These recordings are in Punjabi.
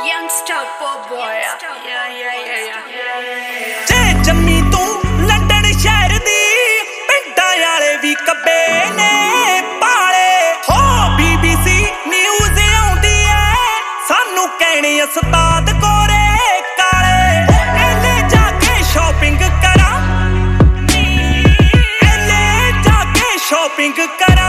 Youngster pop boy. ਜੇ ਜੰਮੀ ਤੂੰ ਲੰਡਨ ਸ਼ਹਿਰ ਦੀ ਪਿੰਡਾਂ ਵਾਲੇ ਵੀ ਕੱਬੇ ਨੇ ਪਾਲੇ ਹੋ BBC ਨਿਊਜ਼ ਆਉਂਦੀ ਐ ਸਾਨੂੰ ਕਹਿਣੇ ਉਸਤਾਦ ਕੋਰੇ ਕਾਲੇ ਐਲੇ ਜਾ ਕੇ ਸ਼ਾਪਿੰਗ ਕਰਾਂ ਐਲੇ ਜਾ ਕੇ ਸ਼ਾਪਿੰਗ ਕਰਾਂ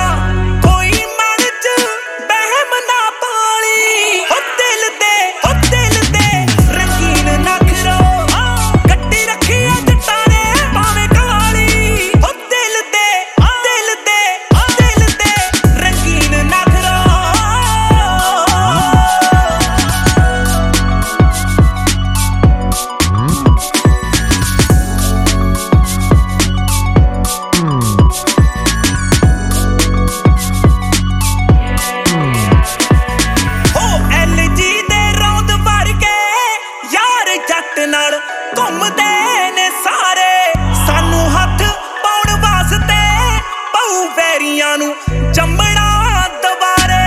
ਘੁੰਮਦੇ ਨੇ ਸਾਰੇ ਸਾਨੂੰ ਹੱਥ ਪਾਉਣ ਵਾਸਤੇ ਪਊ ਵੈਰੀਆਂ ਨੂੰ ਜੰਮਣਾ ਦੁਬਾਰੇ